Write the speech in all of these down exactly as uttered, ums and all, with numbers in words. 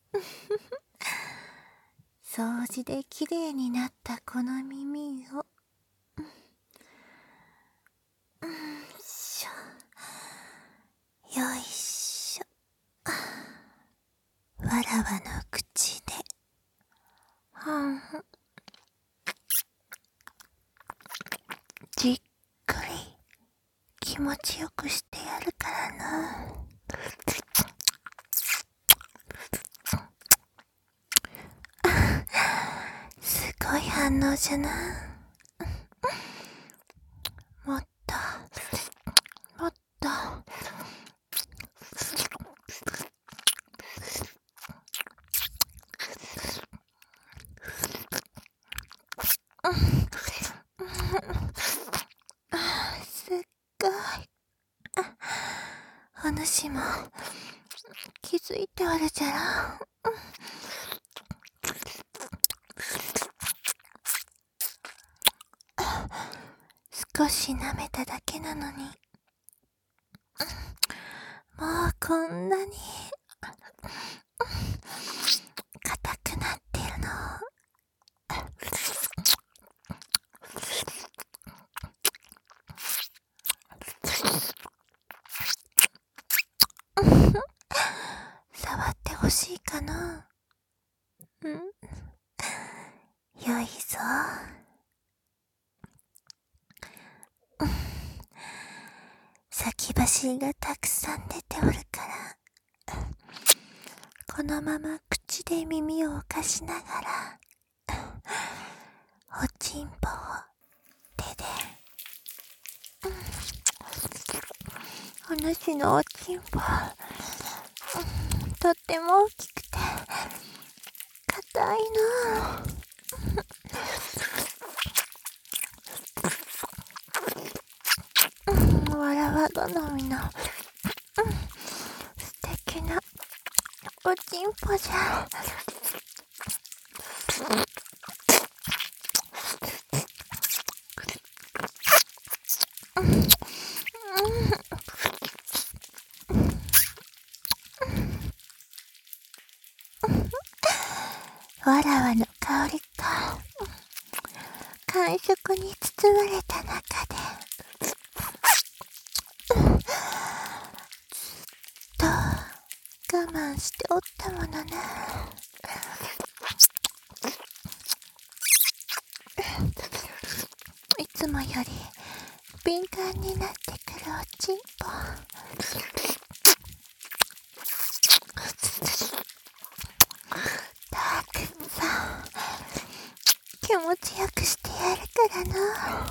掃除できれいになったこの耳を、うん、しょ、よいしょ。わらわの口で、はん、じっくり気持ちよくしてやるからな。すごい反応じゃな。もっと、もっと。すっごい。お主も気づいておるじゃろ。少し舐めただけなのに、もうこんなに硬くなってるの。触ってほしいかな。うん、よいぞ。先走りがたくさん出ておるから、このまま口で耳をかしながら、おちんぽを手で、お主のおちんぽ、とっても大きくて硬いの。わらわ好みの、素敵なおちんぽじゃ。わらわの香りと感触に包まれた中で、ずっと我慢しておったものな。いつもより敏感になってくるおちんぽ。たくさん気持ちよくしてやるからな。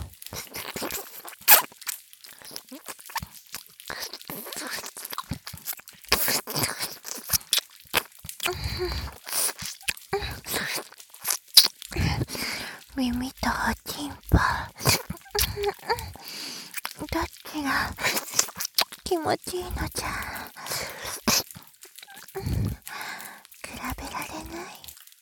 耳とおちんぽ、どっちが気持ちいいのじゃ。比べられない。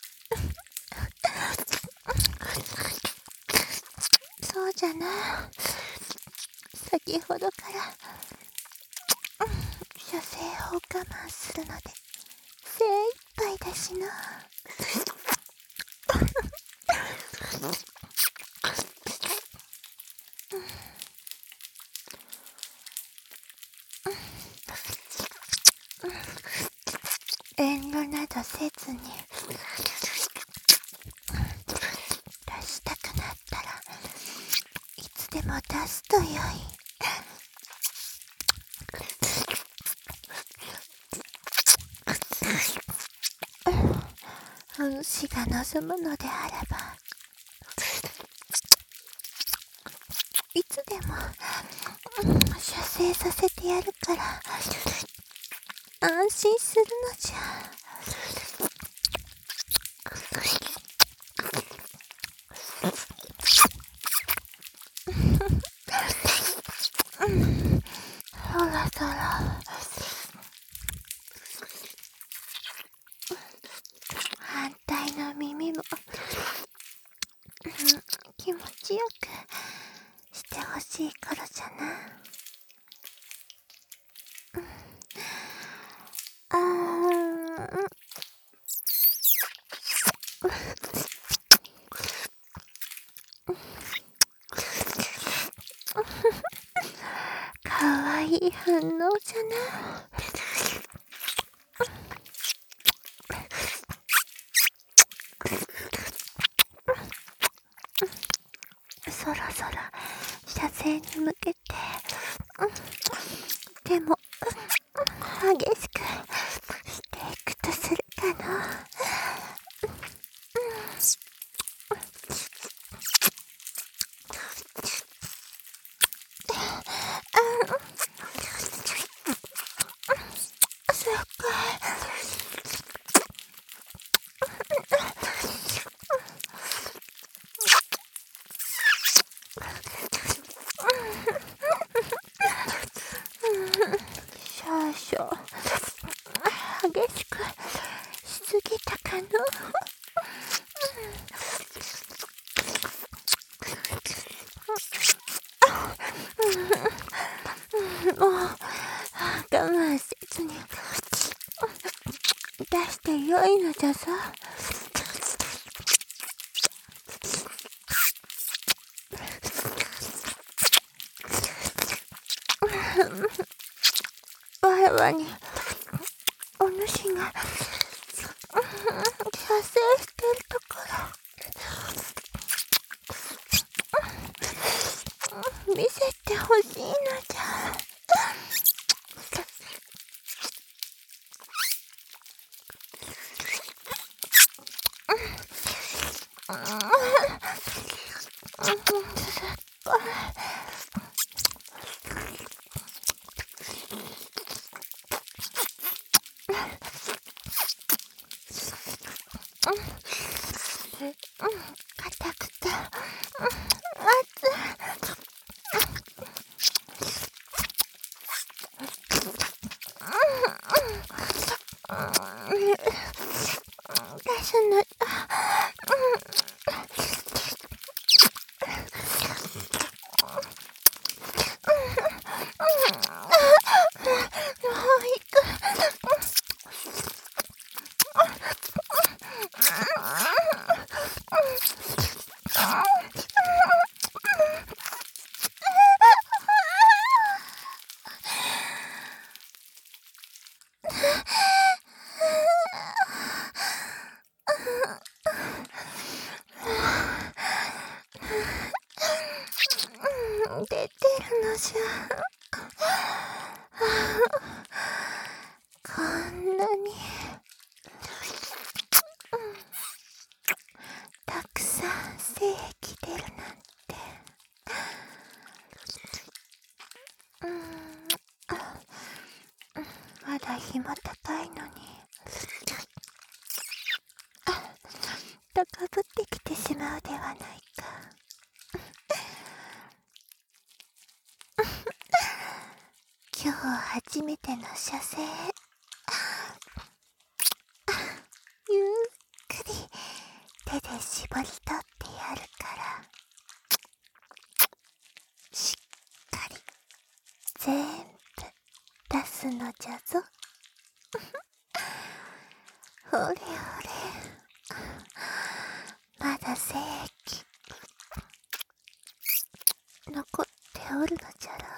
そうじゃな。先ほどから射精を我慢するので精一杯だしな。遠慮などせずに、出したくなったらいつでも出すとよい。お主が望むのであれば、いつでも射精させてやるから安心するのじゃ。そろそろ反対の耳も、うん、気持ちよくしてほしい頃じゃな。うん、あーん、 い反応じゃな。そろそろ車線に向けて、でも激しくしていくとするかな。そっか。少々激しくしすぎたかの。もう我慢せずに出してよいのじゃぞ。わらわにお主が射精しているところ見せてほしいのじゃ。硬くて熱い。出すの。出てるのじゃ。こんなにたくさん精液出るなんて。うん、まだ日も高いのに高ぶってきてしまうではないか。今日初めての射精、ゆっくり手で絞り取ってやるから、しっかり全部出すのじゃぞ。ほれほれ、まだ精液残っておるのじゃろ。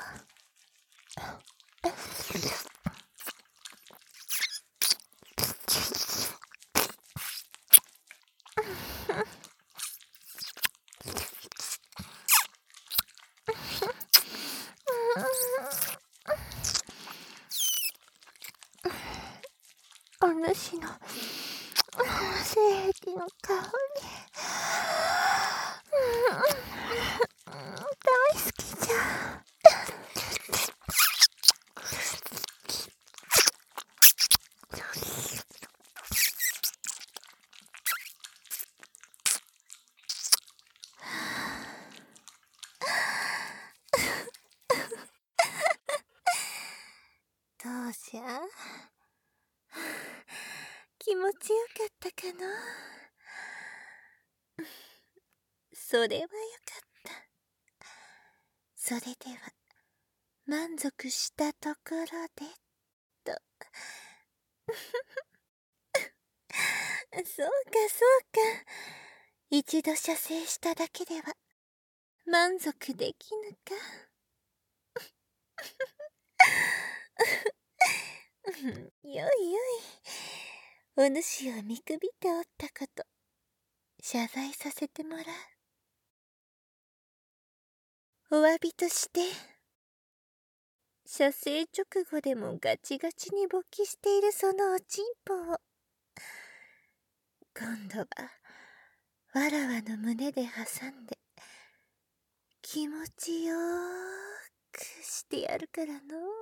お主の精液の香り、大好きじゃ。どうじゃ、気持ちよかったかな。それはよかった。それでは満足したところでと。そうかそうか、一度射精しただけでは満足できぬか。 よいよい。お主を見くびっておったこと、謝罪させてもらう。お詫びとして、射精直後でもガチガチに勃起しているそのおちんぽを、今度は、わらわの胸で挟んで、気持ちよーくしてやるからの。